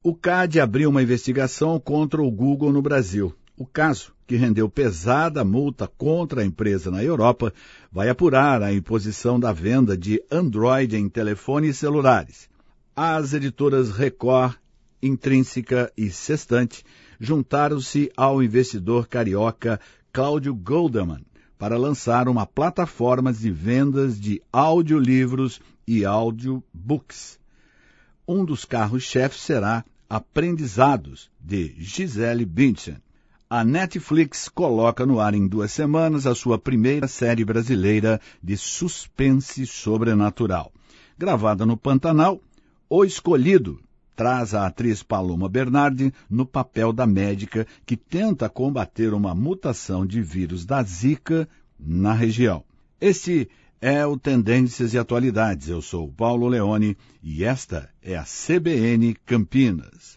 O CAD abriu uma investigação contra o Google no Brasil. O caso, que rendeu pesada multa contra a empresa na Europa, vai apurar a imposição da venda de Android em telefones celulares. As editoras Record, Intrínseca e Sextante juntaram-se ao investidor carioca Cláudio Goldeman para lançar uma plataforma de vendas de audiolivros e audiobooks. Um dos carros-chefes será Aprendizados, de Gisele Bündchen. A Netflix coloca no ar em 2 semanas a sua primeira série brasileira de suspense sobrenatural. Gravada no Pantanal, O Escolhido traz a atriz Paloma Bernardi no papel da médica que tenta combater uma mutação de vírus da Zika na região. Este é o Tendências e Atualidades. Eu sou Paulo Leone e esta é a CBN Campinas.